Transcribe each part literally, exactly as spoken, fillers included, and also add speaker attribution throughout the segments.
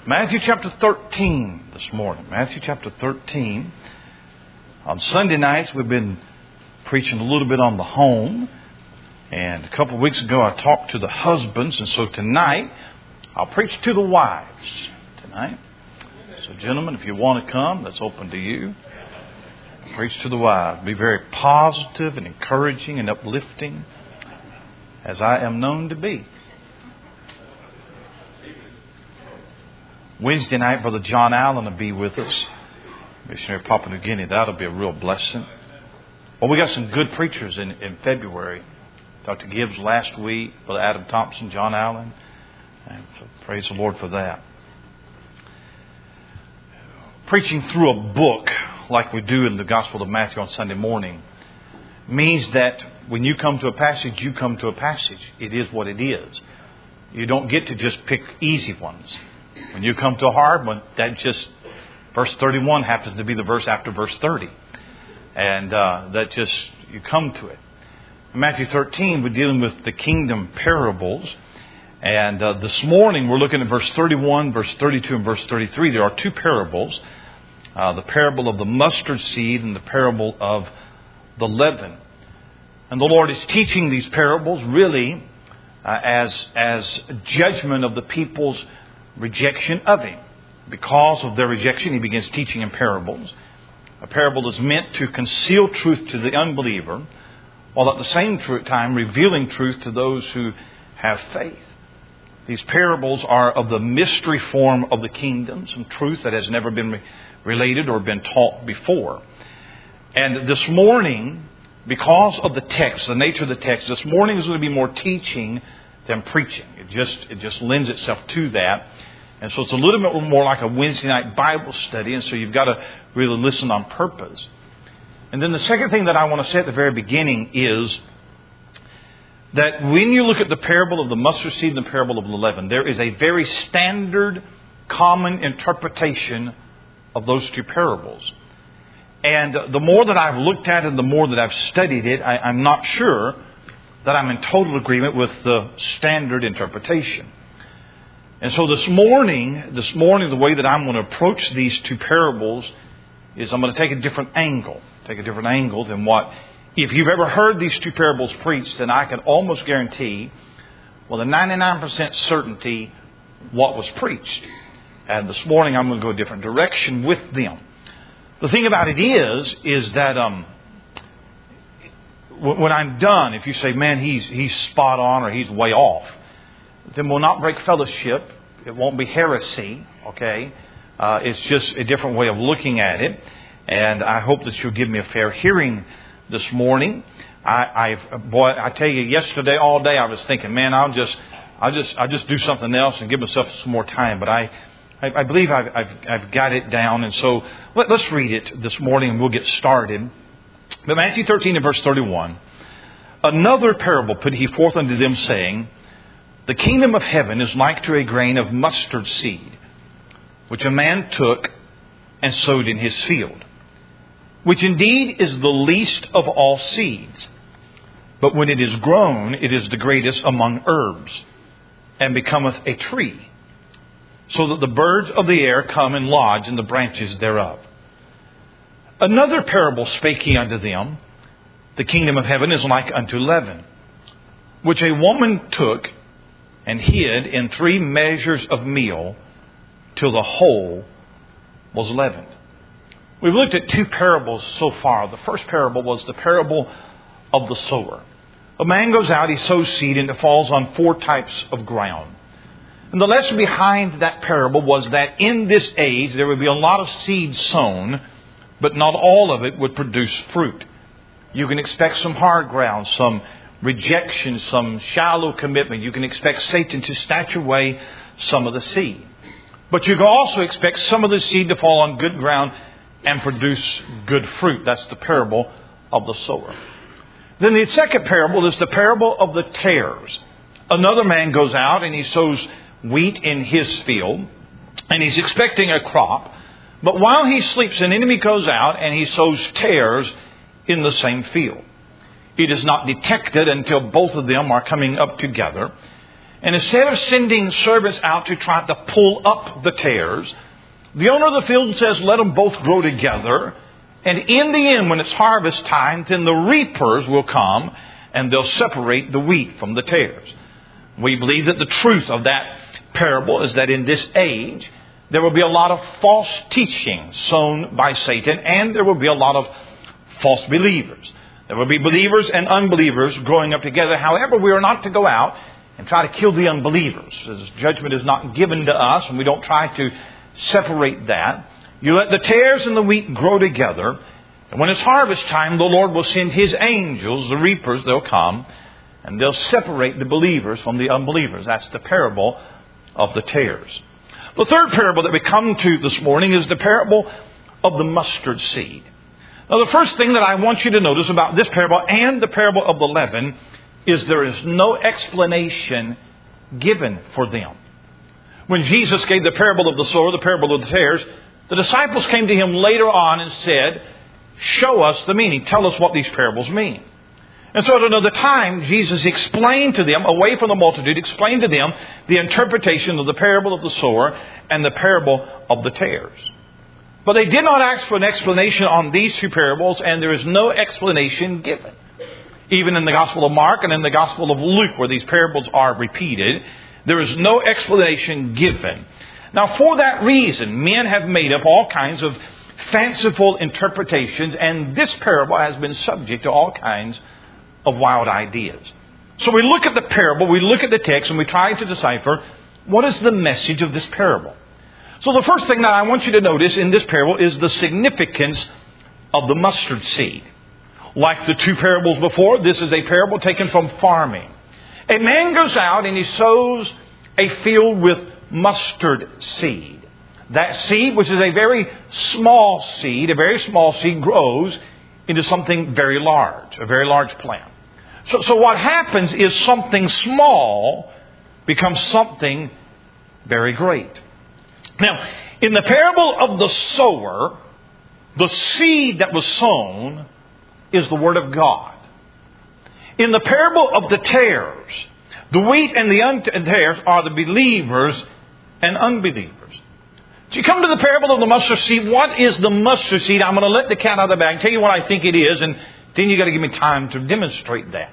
Speaker 1: Matthew chapter thirteen this morning. Matthew chapter thirteen. On Sunday nights, we've been preaching a little bit on the home. And a couple of weeks ago, I talked to the husbands. And so tonight, I'll preach to the wives tonight. So gentlemen, if you want to come, that's open to you. Preach to the wives. Be very positive and encouraging and uplifting, as I am known to be. Wednesday night, Brother John Allen will be with us. Missionary Papua New Guinea. That'll be a real blessing. Well, we got some good preachers in, in February. Doctor Gibbs last week, Brother Adam Thompson, John Allen. And so praise the Lord for that. Preaching through a book like we do in the Gospel of Matthew on Sunday morning means that when you come to a passage, you come to a passage. It is what it is. You don't get to just pick easy ones. When you come to a hard one, that just, verse thirty-one happens to be the verse after verse thirty. And uh, that just, you come to it. In Matthew thirteen, we're dealing with the kingdom parables. And uh, this morning, we're looking at verse thirty-one, verse thirty-two, and verse thirty-three. There are two parables. Uh, the parable of the mustard seed and the parable of the leaven. And the Lord is teaching these parables really uh, as, as judgment of the people's rejection of Him. Because of their rejection, He begins teaching in parables. A parable is meant to conceal truth to the unbeliever, while at the same time revealing truth to those who have faith. These parables are of the mystery form of the kingdom, some truth that has never been related or been taught before. And this morning, because of the text, the nature of the text, this morning is going to be more teaching than preaching. It just, it just lends itself to that. And so it's a little bit more like a Wednesday night Bible study. And so you've got to really listen on purpose. And then the second thing that I want to say at the very beginning is that when you look at the parable of the mustard seed and the parable of the leaven, there is a very standard, common interpretation of those two parables. And the more that I've looked at it and the more that I've studied it, I, I'm not sure that I'm in total agreement with the standard interpretation. And so this morning, this morning, the way that I'm going to approach these two parables is I'm going to take a different angle. Take a different angle than what... If you've ever heard these two parables preached, then I can almost guarantee, with a ninety-nine percent certainty, what was preached. And this morning I'm going to go a different direction with them. The thing about it is, is that um, when I'm done, if you say, man, he's he's spot on or he's way off, then we'll not break fellowship. It won't be heresy, okay? Uh, it's just a different way of looking at it. And I hope that you'll give me a fair hearing this morning. I, I've, boy, I tell you, yesterday all day I was thinking, man, I'll just, I'll just, I'll just do something else and give myself some more time. But I, I, I believe I've, I've, I've got it down. And so let, let's read it this morning and we'll get started. But Matthew thirteen and verse thirty-one, another parable put He forth unto them, saying, the kingdom of heaven is like to a grain of mustard seed, which a man took and sowed in his field, which indeed is the least of all seeds. But when it is grown, it is the greatest among herbs, and becometh a tree, so that the birds of the air come and lodge in the branches thereof. Another parable spake He unto them, the kingdom of heaven is like unto leaven, which a woman took and hid in three measures of meal, till the whole was leavened. We've looked at two parables so far. The first parable was the parable of the sower. A man goes out, he sows seed, and it falls on four types of ground. And the lesson behind that parable was that in this age there would be a lot of seed sown, but not all of it would produce fruit. You can expect some hard ground, some rejection, some shallow commitment. You can expect Satan to snatch away some of the seed. But you can also expect some of the seed to fall on good ground and produce good fruit. That's the parable of the sower. Then the second parable is the parable of the tares. Another man goes out and he sows wheat in his field, and he's expecting a crop. But while he sleeps, an enemy goes out and he sows tares in the same field. It is not detected until both of them are coming up together. And instead of sending servants out to try to pull up the tares, the owner of the field says, let them both grow together. And in the end, when it's harvest time, then the reapers will come and they'll separate the wheat from the tares. We believe that the truth of that parable is that in this age, there will be a lot of false teaching sown by Satan, and there will be a lot of false believers. There will be believers and unbelievers growing up together. However, we are not to go out and try to kill the unbelievers. As judgment is not given to us, and we don't try to separate that. You let the tares and the wheat grow together, and when it's harvest time, the Lord will send His angels, the reapers, they'll come, and they'll separate the believers from the unbelievers. That's the parable of the tares. The third parable that we come to this morning is the parable of the mustard seed. Now, the first thing that I want you to notice about this parable and the parable of the leaven is there is no explanation given for them. When Jesus gave the parable of the sower, the parable of the tares, the disciples came to Him later on and said, show us the meaning. Tell us what these parables mean. And so at another time, Jesus explained to them, away from the multitude, explained to them the interpretation of the parable of the sower and the parable of the tares. But they did not ask for an explanation on these two parables, and there is no explanation given. Even in the Gospel of Mark and in the Gospel of Luke, where these parables are repeated, there is no explanation given. Now, for that reason, men have made up all kinds of fanciful interpretations, and this parable has been subject to all kinds of wild ideas. So we look at the parable, we look at the text, and we try to decipher what is the message of this parable. So the first thing that I want you to notice in this parable is the significance of the mustard seed. Like the two parables before, this is a parable taken from farming. A man goes out and he sows a field with mustard seed. That seed, which is a very small seed, a very small seed, grows into something very large, a very large plant. So, so what happens is something small becomes something very great. Now, in the parable of the sower, the seed that was sown is the Word of God. In the parable of the tares, the wheat and the un- tares are the believers and unbelievers. So you come to the parable of the mustard seed. What is the mustard seed? I'm going to let the cat out of the bag, tell you what I think it is, and then you've got to give me time to demonstrate that.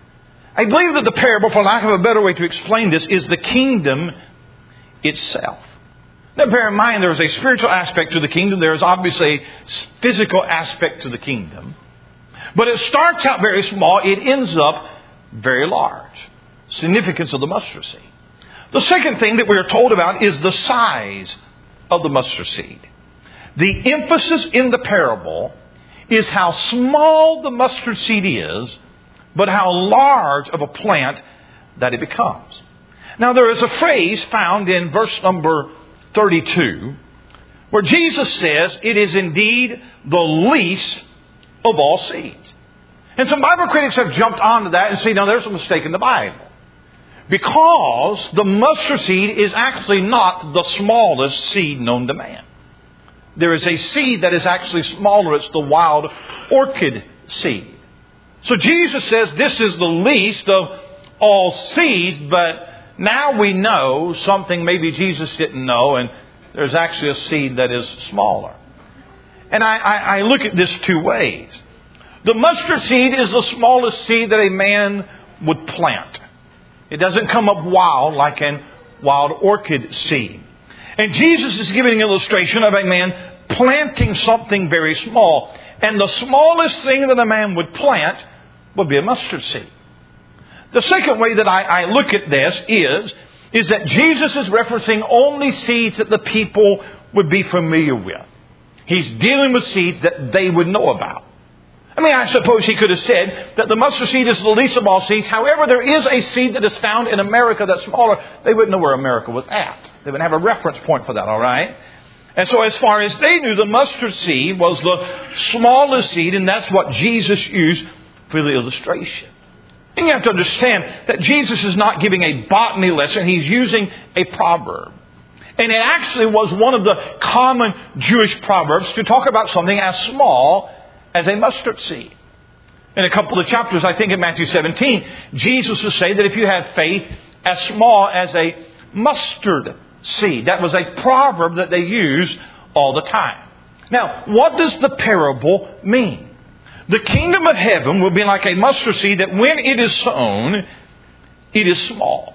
Speaker 1: I believe that the parable, for lack of a better way to explain this, is the kingdom itself. Now bear in mind there is a spiritual aspect to the kingdom. There is obviously a physical aspect to the kingdom. But it starts out very small. It ends up very large. Significance of the mustard seed. The second thing that we are told about is the size of the mustard seed. The emphasis in the parable is how small the mustard seed is, but how large of a plant that it becomes. Now there is a phrase found in verse number thirty-two where Jesus says it is indeed the least of all seeds. And some Bible critics have jumped onto that and say, no, there's a mistake in the Bible. Because the mustard seed is actually not the smallest seed known to man. There is a seed that is actually smaller. It's the wild orchid seed. So Jesus says this is the least of all seeds, but now we know something maybe Jesus didn't know, and there's actually a seed that is smaller. And I, I, I look at this two ways. The mustard seed is the smallest seed that a man would plant. It doesn't come up wild like a wild orchid seed. And Jesus is giving an illustration of a man planting something very small. And the smallest thing that a man would plant would be a mustard seed. The second way that I, I look at this is, is that Jesus is referencing only seeds that the people would be familiar with. He's dealing with seeds that they would know about. I mean, I suppose he could have said that the mustard seed is the least of all seeds. However, there is a seed that is found in America that's smaller. They wouldn't know where America was at. They wouldn't have a reference point for that, all right? And so as far as they knew, the mustard seed was the smallest seed, and that's what Jesus used for the illustration. And you have to understand that Jesus is not giving a botany lesson. He's using a proverb. And it actually was one of the common Jewish proverbs to talk about something as small as a mustard seed. In a couple of chapters, I think in Matthew seventeen, Jesus will say that if you have faith as small as a mustard seed. That was a proverb that they used all the time. Now, what does the parable mean? The kingdom of heaven will be like a mustard seed that when it is sown, it is small.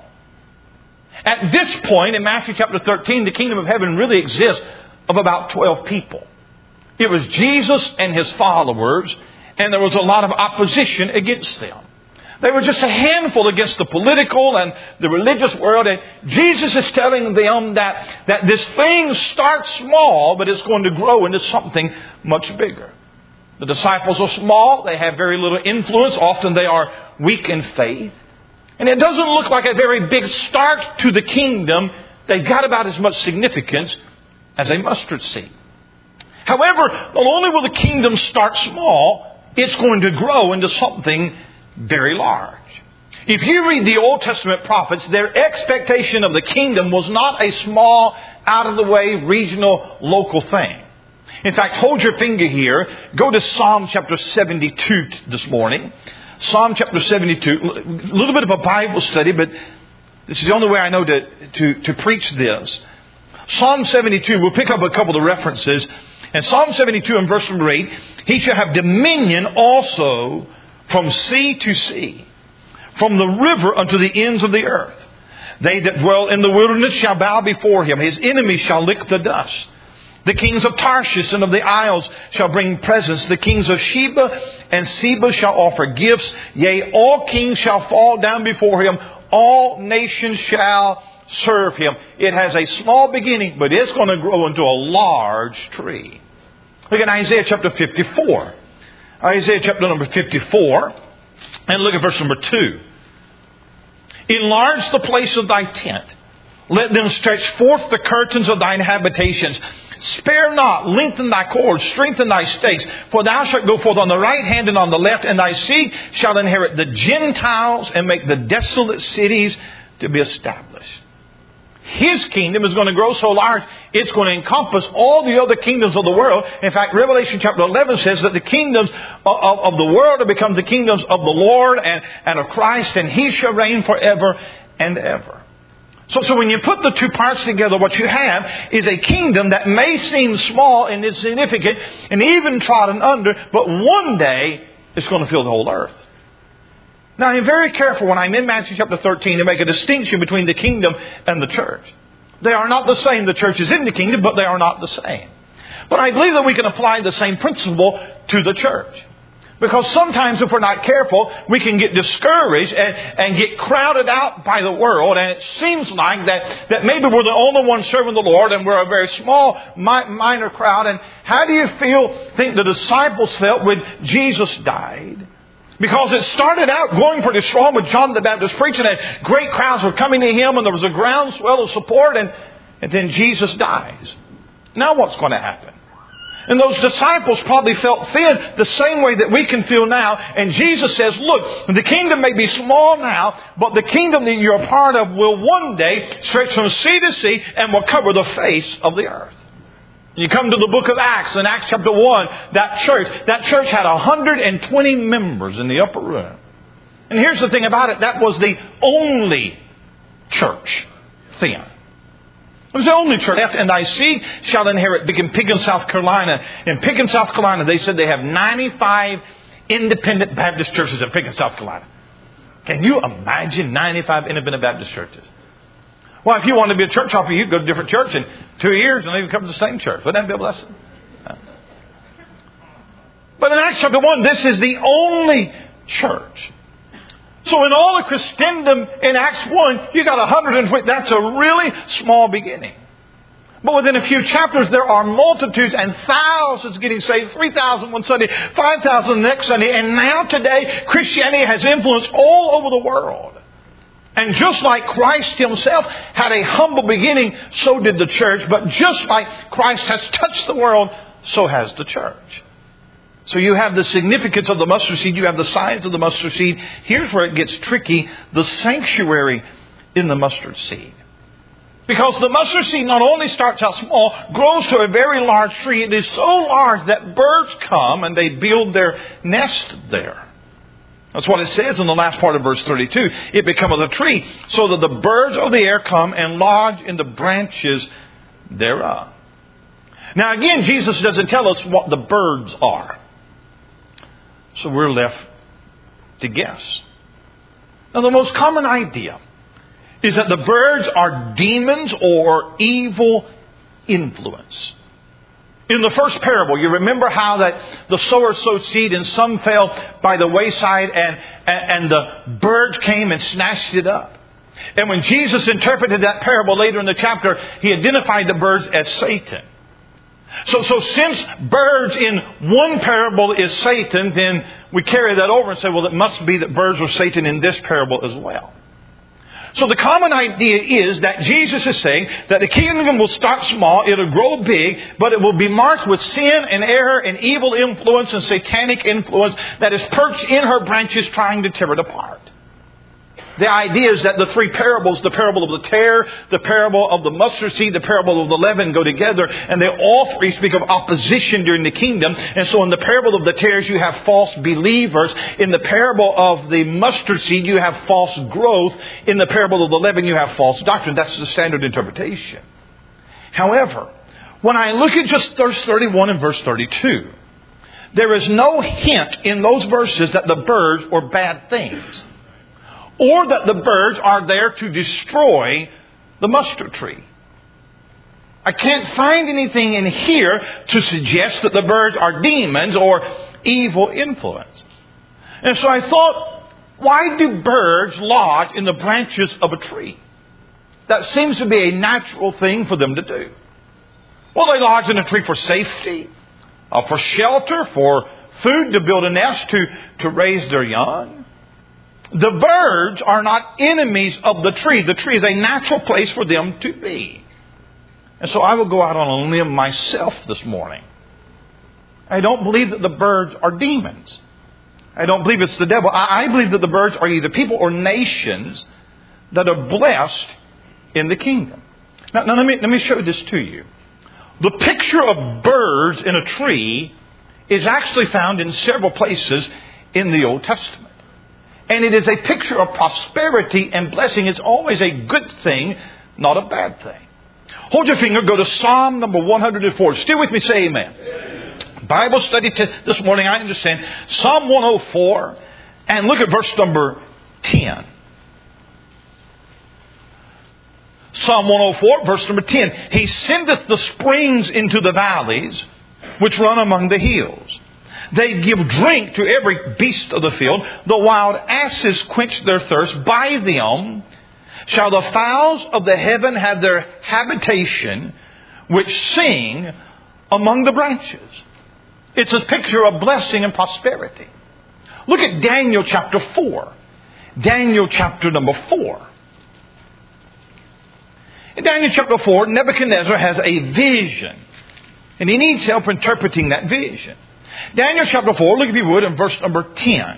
Speaker 1: At this point in Matthew chapter thirteen, the kingdom of heaven really exists of about twelve people. It was Jesus and His followers, and there was a lot of opposition against them. They were just a handful against the political and the religious world. And Jesus is telling them that, that this thing starts small, but it's going to grow into something much bigger. The disciples are small. They have very little influence. Often they are weak in faith. And it doesn't look like a very big start to the kingdom. They've got about as much significance as a mustard seed. However, not only will the kingdom start small, it's going to grow into something very large. If you read the Old Testament prophets, their expectation of the kingdom was not a small, out-of-the-way, regional, local thing. In fact, hold your finger here. Go to Psalm chapter seventy-two this morning. Psalm chapter seventy-two. A little bit of a Bible study, but this is the only way I know to, to, to preach this. Psalm seventy-two, we'll pick up a couple of references. In Psalm seventy-two and verse number eight, He shall have dominion also from sea to sea, from the river unto the ends of the earth. They that dwell in the wilderness shall bow before Him. His enemies shall lick the dust. The kings of Tarshish and of the isles shall bring presents. The kings of Sheba and Seba shall offer gifts. Yea, all kings shall fall down before Him. All nations shall serve Him. It has a small beginning, but it's going to grow into a large tree. Look at Isaiah chapter fifty-four. Isaiah chapter number fifty-four. And look at verse number two. Enlarge the place of thy tent. Let them stretch forth the curtains of thine habitations. Spare not, lengthen thy cords, strengthen thy stakes. For thou shalt go forth on the right hand and on the left, and thy seed shall inherit the Gentiles and make the desolate cities to be established. His kingdom is going to grow so large, it's going to encompass all the other kingdoms of the world. In fact, Revelation chapter eleven says that the kingdoms of, of, of the world have become the kingdoms of the Lord and, and of Christ, and He shall reign forever and ever. So, so when you put the two parts together, what you have is a kingdom that may seem small and insignificant and even trodden under, but one day it's going to fill the whole earth. Now, I'm very careful when I'm in Matthew chapter thirteen to make a distinction between the kingdom and the church. They are not the same. The church is in the kingdom, but they are not the same. But I believe that we can apply the same principle to the church. Because sometimes if we're not careful, we can get discouraged and, and get crowded out by the world. And it seems like that, that maybe we're the only ones serving the Lord and we're a very small, minor crowd. And how do you feel, think the disciples felt when Jesus died? Because it started out going pretty strong with John the Baptist preaching, and great crowds were coming to Him, and there was a groundswell of support, and, and then Jesus dies. Now what's going to happen? And those disciples probably felt thin the same way that we can feel now. And Jesus says, look, the kingdom may be small now, but the kingdom that you're a part of will one day stretch from sea to sea and will cover the face of the earth. You come to the book of Acts, in Acts chapter one, that church, that church had one hundred twenty members in the upper room. And here's the thing about it, that was the only church then. It was the only church left, and thy seed shall inherit. In Pickens, South Carolina. In Pickens, South Carolina, they said they have ninety-five independent Baptist churches in Pickens, South Carolina. Can you imagine ninety-five independent Baptist churches? Well, if you want to be a church hopper, you go to a different church in two years and they become the same church. Wouldn't that be a blessing? No. But in Acts chapter one, this is the only church. So in all of Christendom in Acts one, you got one hundred twenty. That's a really small beginning. But within a few chapters, there are multitudes and thousands getting saved. three thousand one Sunday, five thousand the next Sunday. And now today, Christianity has influence all over the world. And just like Christ Himself had a humble beginning, so did the church. But just like Christ has touched the world, so has the church. So you have the significance of the mustard seed. You have the size of the mustard seed. Here's where it gets tricky. The sanctuary in the mustard seed. Because the mustard seed not only starts out small, grows to a very large tree. It is so large that birds come and they build their nest there. That's what it says in the last part of verse thirty-two. It becometh a tree, so that the birds of the air come and lodge in the branches thereof. Now again, Jesus doesn't tell us what the birds are. So we're left to guess. Now the most common idea is that the birds are demons or evil influence. In the first parable, you remember how that the sower sowed seed and some fell by the wayside and, and, and the birds came and snatched it up. And when Jesus interpreted that parable later in the chapter, He identified the birds as Satan. So, so since birds in one parable is Satan, then we carry that over and say, well, it must be that birds are Satan in this parable as well. So the common idea is that Jesus is saying that the kingdom will start small, it'll grow big, but it will be marked with sin and error and evil influence and satanic influence that is perched in her branches trying to tear it apart. The idea is that the three parables, the parable of the tare, the parable of the mustard seed, the parable of the leaven go together, and they all three speak of opposition during the kingdom. And so in the parable of the tares you have false believers. In the parable of the mustard seed you have false growth. In the parable of the leaven you have false doctrine. That's the standard interpretation. However, when I look at just verse thirty-one and verse thirty-two, there is no hint in those verses that the birds are bad things, or that the birds are there to destroy the mustard tree. I can't find anything in here to suggest that the birds are demons or evil influence. And so I thought, why do birds lodge in the branches of a tree? That seems to be a natural thing for them to do. Well, they lodge in a tree for safety, uh, for shelter, for food, to build a nest, to, to raise their young. The birds are not enemies of the tree. The tree is a natural place for them to be. And so I will go out on a limb myself this morning. I don't believe that the birds are demons. I don't believe it's the devil. I believe that the birds are either people or nations that are blessed in the kingdom. Now, now let me, let me show this to you. The picture of birds in a tree is actually found in several places in the Old Testament. And it is a picture of prosperity and blessing. It's always a good thing, not a bad thing. Hold your finger, go to Psalm number one hundred four. Still with me, say amen. Amen. Bible study t- this morning, I understand. Psalm one oh four, and look at verse number ten. Psalm one oh four, verse number ten. He sendeth the springs into the valleys, which run among the hills. They give drink to every beast of the field. The wild asses quench their thirst. By them shall the fowls of the heaven have their habitation, which sing among the branches. It's a picture of blessing and prosperity. Look at Daniel chapter four. Daniel chapter number four. In Daniel chapter four, Nebuchadnezzar has a vision. And he needs help interpreting that vision. Daniel chapter four, look if you would, in verse number ten.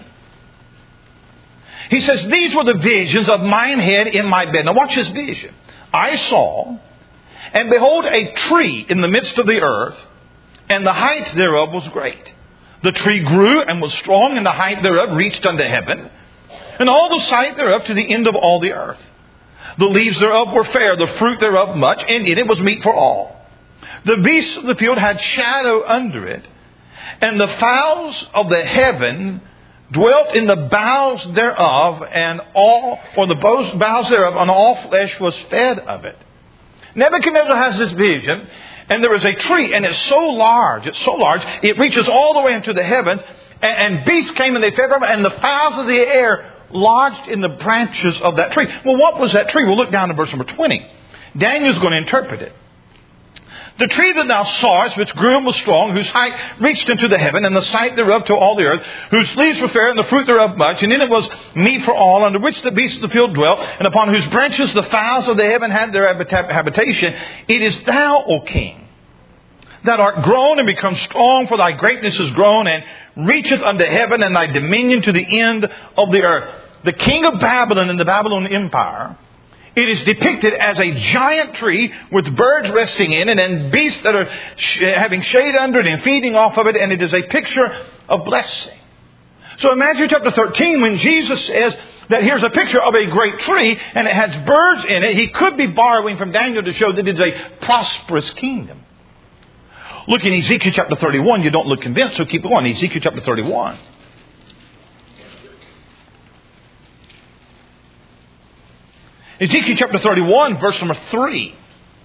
Speaker 1: He says, these were the visions of mine head in my bed. Now watch this vision. I saw, and behold, a tree in the midst of the earth, and the height thereof was great. The tree grew and was strong, and the height thereof reached unto heaven, and all the sight thereof to the end of all the earth. The leaves thereof were fair, the fruit thereof much, and in it was meat for all. The beasts of the field had shadow under it, and the fowls of the heaven dwelt in the boughs thereof, and all, or the boughs thereof, and all flesh was fed of it. Nebuchadnezzar has this vision, and there is a tree, and it's so large, it's so large, it reaches all the way into the heavens, and, and beasts came and they fed from it, and the fowls of the air lodged in the branches of that tree. Well, what was that tree? We'll look down to verse number twenty. Daniel's going to interpret it. The tree that thou sawest, which grew and was strong, whose height reached into the heaven, and the sight thereof to all the earth, whose leaves were fair, and the fruit thereof much, and in it was meat for all, under which the beasts of the field dwelt, and upon whose branches the fowls of the heaven had their habitation. It is thou, O king, that art grown and become strong, for thy greatness is grown, and reacheth unto heaven, and thy dominion to the end of the earth. The king of Babylon in the Babylon Empire, it is depicted as a giant tree with birds resting in it and beasts that are sh- having shade under it and feeding off of it. And it is a picture of blessing. So in Matthew chapter thirteen, when Jesus says that here's a picture of a great tree and it has birds in it, He could be borrowing from Daniel to show that it's a prosperous kingdom. Look in Ezekiel chapter thirty-one. You don't look convinced, so keep going. Ezekiel chapter thirty-one. Ezekiel chapter thirty-one, verse number three.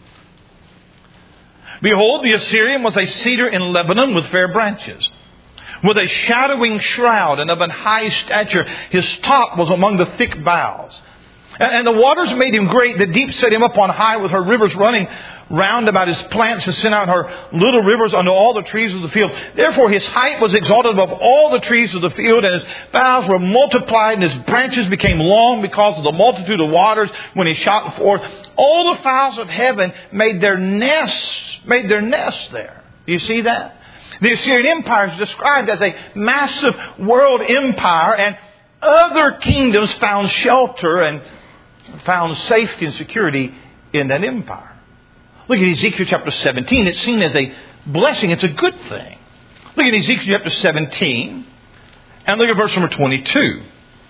Speaker 1: Behold, the Assyrian was a cedar in Lebanon with fair branches, with a shadowing shroud and of an high stature. His top was among the thick boughs. And the waters made him great. The deep set him up on high with her rivers running round about his plants to send out her little rivers unto all the trees of the field. Therefore his height was exalted above all the trees of the field, and his boughs were multiplied, and his branches became long because of the multitude of waters when he shot forth. All the fowls of heaven made their nests, made their nests there. Do you see that? The Assyrian Empire is described as a massive world empire, and other kingdoms found shelter and found safety and security in that empire. Look at Ezekiel chapter seventeen. It's seen as a blessing. It's a good thing. Look at Ezekiel chapter seventeen and look at verse number twenty-two.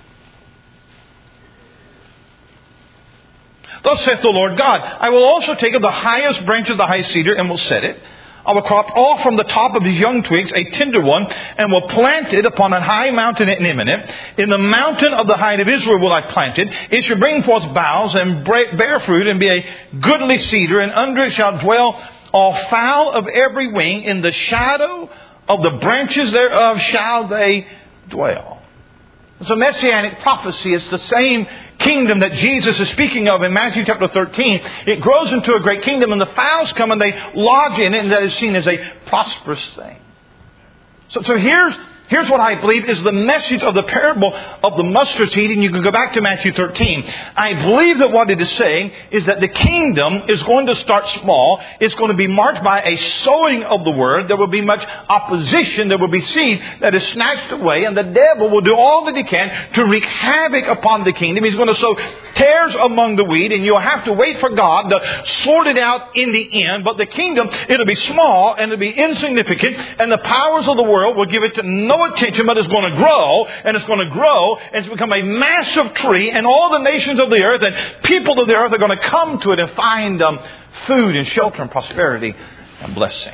Speaker 1: Thus saith the Lord God, I will also take of the highest branch of the high cedar and will set it. I will crop off from the top of his young twigs a tender one, and will plant it upon a high mountain and eminent. In the mountain of the height of Israel will I plant it. It shall bring forth boughs and bear fruit, and be a goodly cedar, and under it shall dwell all fowl of every wing. In the shadow of the branches thereof shall they dwell. It's a messianic prophecy. It's the same kingdom that Jesus is speaking of in Matthew chapter thirteen. It grows into a great kingdom, and the fowls come and they lodge in it, and that is seen as a prosperous thing. So, so here's Here's what I believe is the message of the parable of the mustard seed. And you can go back to Matthew thirteen. I believe that what it is saying is that the kingdom is going to start small. It's going to be marked by a sowing of the word. There will be much opposition. There will be seed that is snatched away. And the devil will do all that he can to wreak havoc upon the kingdom. He's going to sow tares among the wheat. And you'll have to wait for God to sort it out in the end. But the kingdom, it'll be small and it'll be insignificant. And the powers of the world will give it to no attention, but it's going to grow, and it's going to grow, and it's become a massive tree, and all the nations of the earth and people of the earth are going to come to it and find um, food and shelter and prosperity and blessing.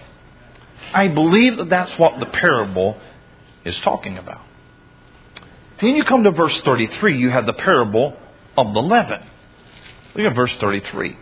Speaker 1: I believe that that's what the parable is talking about. Then you come to verse thirty-three, you have the parable of the leaven. Look at verse thirty-three.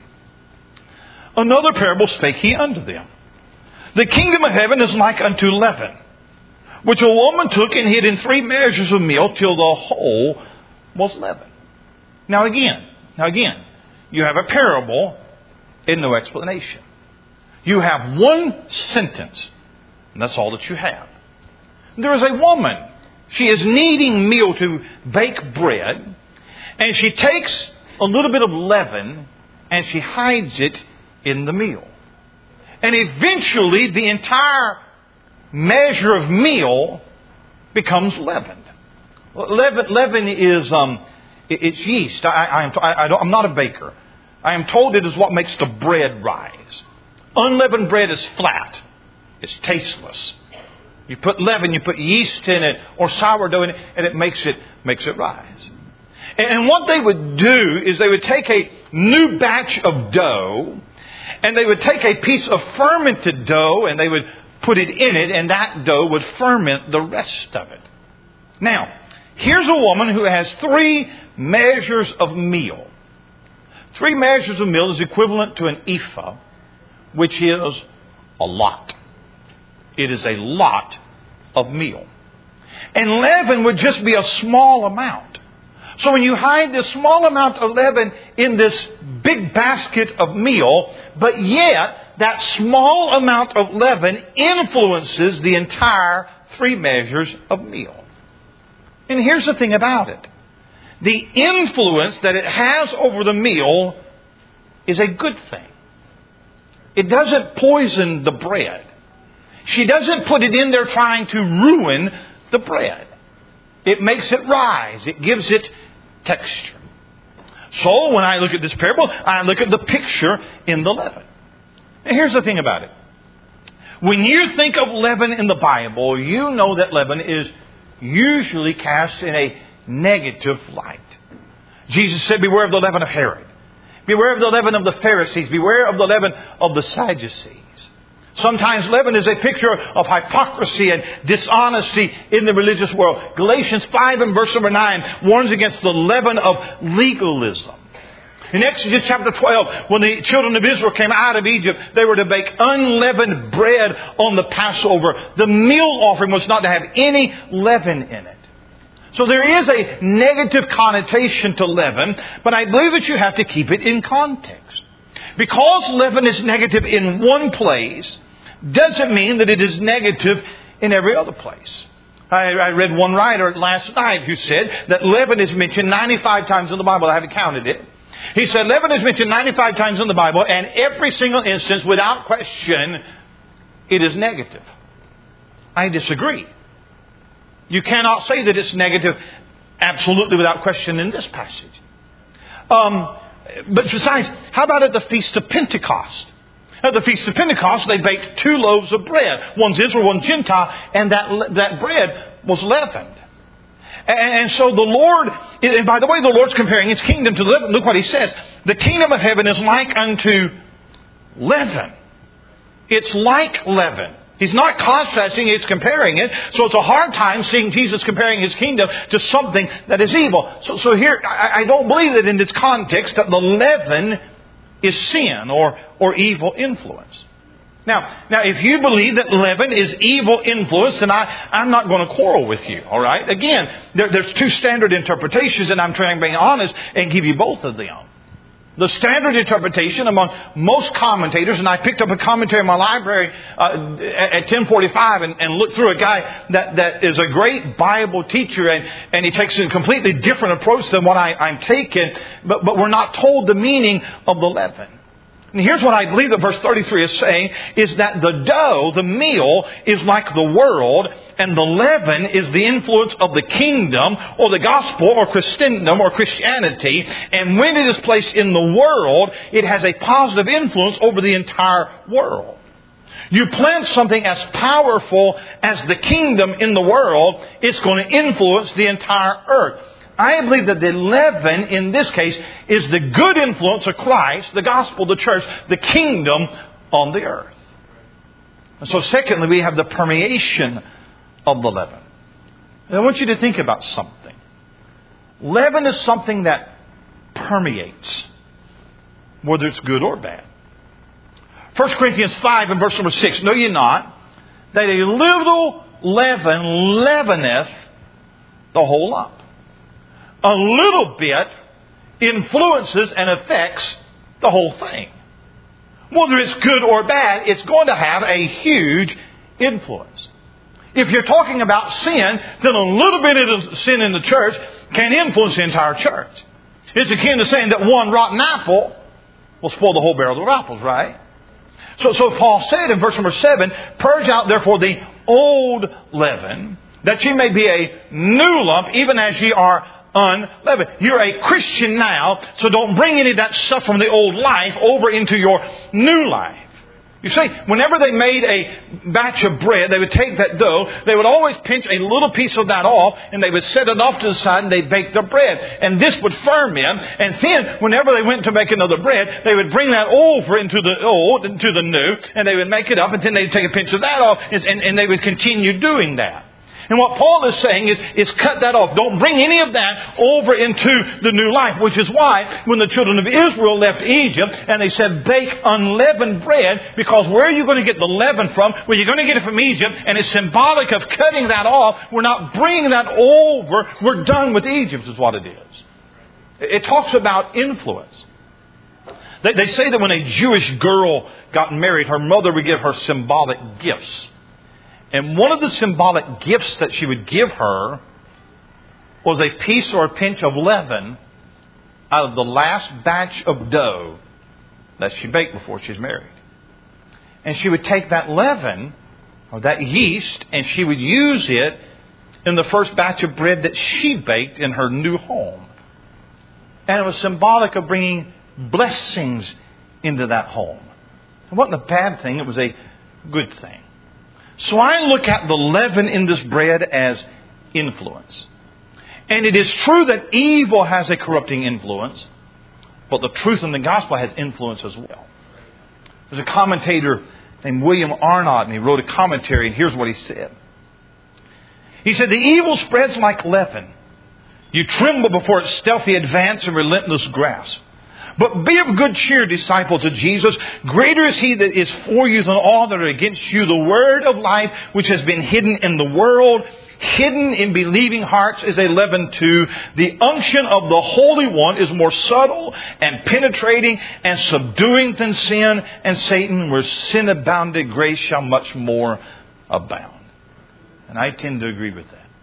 Speaker 1: Another parable spake he unto them. The kingdom of heaven is like unto leaven, which a woman took and hid in three measures of meal till the whole was leavened. Now again, now again, you have a parable and no explanation. You have one sentence, and that's all that you have. There is a woman. She is kneading meal to bake bread, and she takes a little bit of leaven and she hides it in the meal. And eventually the entire measure of meal becomes leavened. Leaven, leaven is um, it's yeast. I, I am, I, I don't, I'm not a baker. I am told it is what makes the bread rise. Unleavened bread is flat. It's tasteless. You put leaven, you put yeast in it or sourdough in it, and it makes it makes it rise. And, and what they would do is they would take a new batch of dough, and they would take a piece of fermented dough, and they would put it in it, and that dough would ferment the rest of it. Now, here's a woman who has three measures of meal. Three measures of meal is equivalent to an ephah, which is a lot. It is a lot of meal. And leaven would just be a small amount. So when you hide this small amount of leaven in this big basket of meal, but yet that small amount of leaven influences the entire three measures of meal. And here's the thing about it. The influence that it has over the meal is a good thing. It doesn't poison the bread. She doesn't put it in there trying to ruin the bread. It makes it rise. It gives it texture. So when I look at this parable, I look at the picture in the leaven. And here's the thing about it. When you think of leaven in the Bible, you know that leaven is usually cast in a negative light. Jesus said, beware of the leaven of Herod. Beware of the leaven of the Pharisees. Beware of the leaven of the Sadducees. Sometimes leaven is a picture of hypocrisy and dishonesty in the religious world. Galatians five and verse number nine warns against the leaven of legalism. In Exodus chapter twelve, when the children of Israel came out of Egypt, they were to bake unleavened bread on the Passover. The meal offering was not to have any leaven in it. So there is a negative connotation to leaven, but I believe that you have to keep it in context. Because leaven is negative in one place, doesn't mean that it is negative in every other place. I, I read one writer last night who said that leaven is mentioned ninety-five times in the Bible. I haven't counted it. He said leaven is mentioned ninety-five times in the Bible, and every single instance, without question, it is negative. I disagree. You cannot say that it's negative absolutely without question in this passage. Um, but besides, how about at the Feast of Pentecost? At the Feast of Pentecost, they baked two loaves of bread. One's Israel, one Gentile, and that, that bread was leavened. And so the Lord, and by the way, the Lord's comparing His kingdom to leaven. Look what He says. The kingdom of heaven is like unto leaven. It's like leaven. He's not contrasting, He's comparing it. So it's a hard time seeing Jesus comparing His kingdom to something that is evil. So, so here, I, I don't believe that in this context that the leaven is sin or, or evil influence. Now, now, if you believe that leaven is evil influence, then I, I'm not going to quarrel with you, all right? Again, there, there's two standard interpretations, and I'm trying to be honest and give you both of them. The standard interpretation among most commentators, and I picked up a commentary in my library uh, at ten forty-five and, and looked through a guy that, that is a great Bible teacher, and, and he takes a completely different approach than what I, I'm taking, but, but we're not told the meaning of the leaven. And here's what I believe that verse thirty-three is saying, is that the dough, the meal, is like the world, and the leaven is the influence of the kingdom, or the gospel, or Christendom, or Christianity. And when it is placed in the world, it has a positive influence over the entire world. You plant something as powerful as the kingdom in the world, it's going to influence the entire earth. I believe that the leaven in this case is the good influence of Christ, the gospel, the church, the kingdom on the earth. And so secondly, we have the permeation of the leaven. And I want you to think about something. Leaven is something that permeates, whether it's good or bad. First Corinthians five and verse number six, know ye not that a little leaven leaveneth the whole lump? A little bit influences and affects the whole thing. Whether it's good or bad, it's going to have a huge influence. If you're talking about sin, then a little bit of sin in the church can influence the entire church. It's akin to saying that one rotten apple will spoil the whole barrel of apples, right? So, so Paul said in verse number seven, purge out therefore the old leaven, that ye may be a new lump, even as ye are unleavened. You're a Christian now, so don't bring any of that stuff from the old life over into your new life. You see, whenever they made a batch of bread, they would take that dough, they would always pinch a little piece of that off, and they would set it off to the side, and they'd bake their bread. And this would ferment, and then whenever they went to make another bread, they would bring that over into the old, into the new, and they would make it up, and then they'd take a pinch of that off, and, and they would continue doing that. And what Paul is saying is, is cut that off. Don't bring any of that over into the new life. Which is why when the children of Israel left Egypt and they said, bake unleavened bread, because where are you going to get the leaven from? Well, you're going to get it from Egypt, and it's symbolic of cutting that off. We're not bringing that over. We're done with Egypt is what it is. It talks about influence. They, they say that when a Jewish girl got married, her mother would give her symbolic gifts. And one of the symbolic gifts that she would give her was a piece or a pinch of leaven out of the last batch of dough that she baked before she was married. And she would take that leaven or that yeast and she would use it in the first batch of bread that she baked in her new home. And it was symbolic of bringing blessings into that home. It wasn't a bad thing, it was a good thing. So I look at the leaven in this bread as influence. And it is true that evil has a corrupting influence, but the truth in the gospel has influence as well. There's a commentator named William Arnott, and he wrote a commentary, and here's what he said. He said, the evil spreads like leaven. You tremble before its stealthy advance and relentless grasp. But be of good cheer, disciples of Jesus. Greater is He that is for you than all that are against you. The word of life which has been hidden in the world, hidden in believing hearts, is a leaven too. The unction of the Holy One is more subtle and penetrating and subduing than sin and Satan. Where sin abounded, grace shall much more abound. And I tend to agree with that.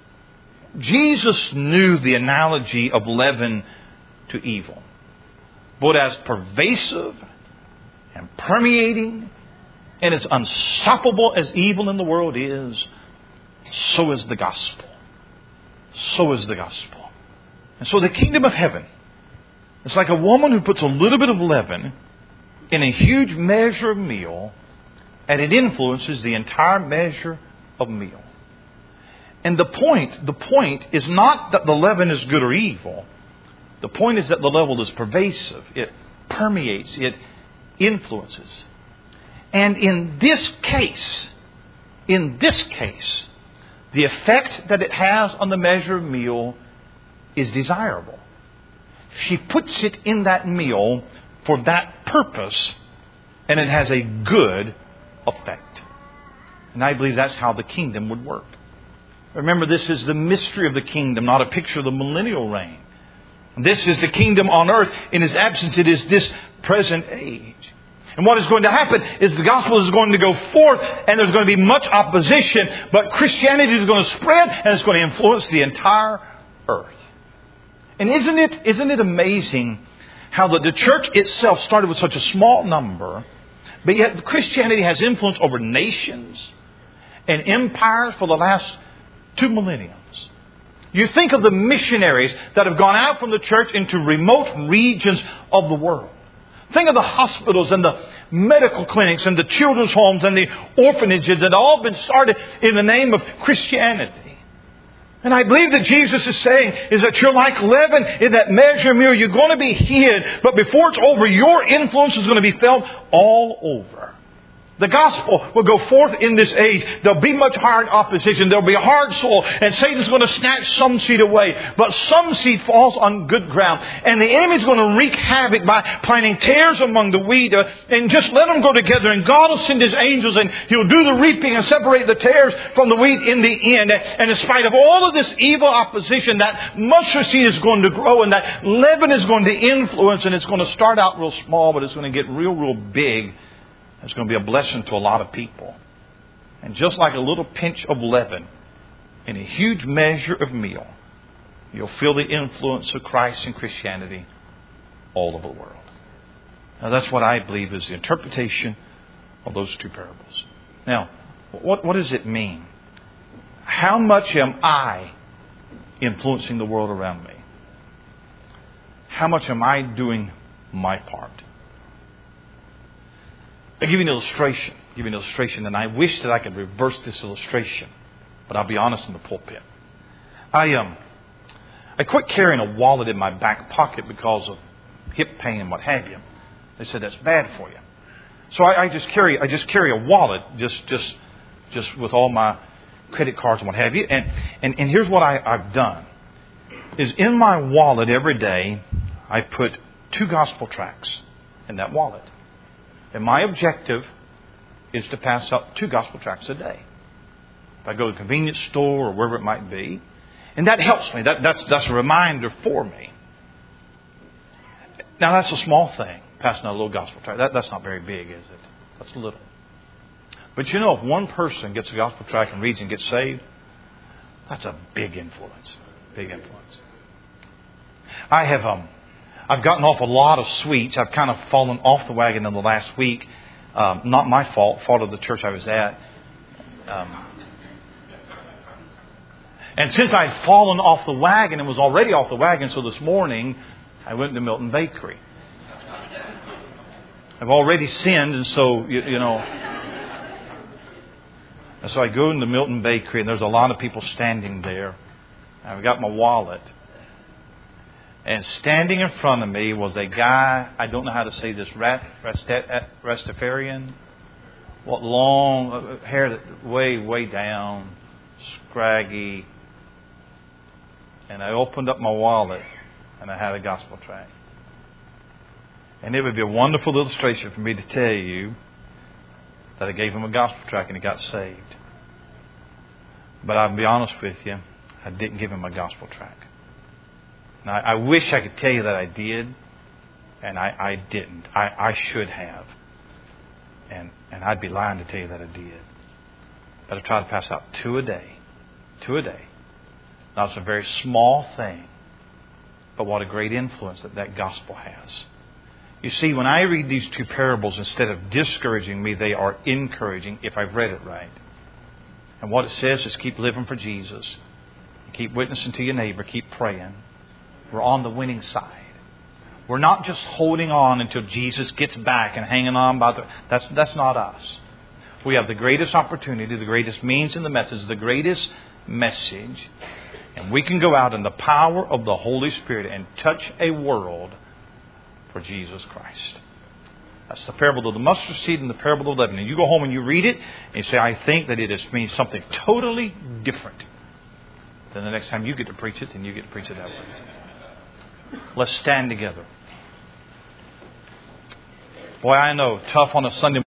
Speaker 1: Jesus knew the analogy of leaven to evil. But as pervasive and permeating and as unstoppable as evil in the world is, so is the gospel. So is the gospel. And so the kingdom of heaven is like a woman who puts a little bit of leaven in a huge measure of meal, and it influences the entire measure of meal. And the point, the point is not that the leaven is good or evil. The point is that the level is pervasive. It permeates. It influences. And in this case, in this case, the effect that it has on the measure of meal is desirable. She puts it in that meal for that purpose, and it has a good effect. And I believe that's how the kingdom would work. Remember, this is the mystery of the kingdom, not a picture of the millennial reign. This is the kingdom on earth. In His absence, it is this present age. And what is going to happen is the gospel is going to go forth, and there's going to be much opposition, but Christianity is going to spread, and it's going to influence the entire earth. And isn't it, isn't it amazing how the, the church itself started with such a small number, but yet Christianity has influence over nations and empires for the last two millenniums. You think of the missionaries that have gone out from the church into remote regions of the world. Think of the hospitals and the medical clinics and the children's homes and the orphanages that have all been started in the name of Christianity. And I believe that Jesus is saying is that you're like leaven in that measure of meal. You're going to be hid, but before it's over, your influence is going to be felt all over. The gospel will go forth in this age. There'll be much hard opposition. There'll be a hard soul. And Satan's going to snatch some seed away. But some seed falls on good ground. And the enemy's going to wreak havoc by planting tares among the wheat. Uh, and just let them go together. And God will send His angels and He'll do the reaping and separate the tares from the wheat in the end. And in spite of all of this evil opposition, that mustard seed is going to grow. And that leaven is going to influence. And it's going to start out real small, but it's going to get real, real big. It's going to be a blessing to a lot of people. And just like a little pinch of leaven in a huge measure of meal, you'll feel the influence of Christ and Christianity all over the world. Now that's what I believe is the interpretation of those two parables. Now, what, what does it mean? How much am I influencing the world around me? How much am I doing my part? I'll give you an illustration. I'll give you an illustration, and I wish that I could reverse this illustration, but I'll be honest in the pulpit. I um, I quit carrying a wallet in my back pocket because of hip pain and what have you. They said that's bad for you, so I, I just carry I just carry a wallet just just just with all my credit cards and what have you. And and, and here's what I, I've done: is in my wallet every day I put two gospel tracts in that wallet. And my objective is to pass out two gospel tracts a day. If I go to a convenience store or wherever it might be. And that helps me. That, that's, that's a reminder for me. Now that's a small thing, passing out a little gospel tract. That, that's not very big, is it? That's little. But you know, if one person gets a gospel tract and reads and gets saved, that's a big influence. Big influence. I have... um. I've gotten off a lot of sweets. I've kind of fallen off the wagon in the last week. Um, not my fault, fault of the church I was at. Um, and since I'd fallen off the wagon and was already off the wagon, so this morning I went to Milton Bakery. I've already sinned, and so, you, you know. And so I go into Milton Bakery, and there's a lot of people standing there. I've got my wallet. And standing in front of me was a guy, I don't know how to say this, rat, Rasta- Rastafarian. What long hair, that way, way down, scraggy. And I opened up my wallet, and I had a gospel tract. And it would be a wonderful illustration for me to tell you that I gave him a gospel tract and he got saved. But I'll be honest with you, I didn't give him a gospel tract. Now, I wish I could tell you that I did, and I, I didn't. I, I should have. And, and I'd be lying to tell you that I did. But I try to pass out two a day. Two a day. Now, it's a very small thing, but what a great influence that that gospel has. You see, when I read these two parables, instead of discouraging me, they are encouraging if I've read it right. And what it says is keep living for Jesus. Keep witnessing to your neighbor. Keep praying. We're on the winning side. We're not just holding on until Jesus gets back and hanging on by the... That's, that's not us. We have the greatest opportunity, the greatest means in the message, the greatest message. And we can go out in the power of the Holy Spirit and touch a world for Jesus Christ. That's the parable of the mustard seed and the parable of the leaven. And you go home and you read it and you say, I think that it is, means something totally different. Then the next time you get to preach it, then you get to preach it that way. Let's stand together. Boy, I know, tough on a Sunday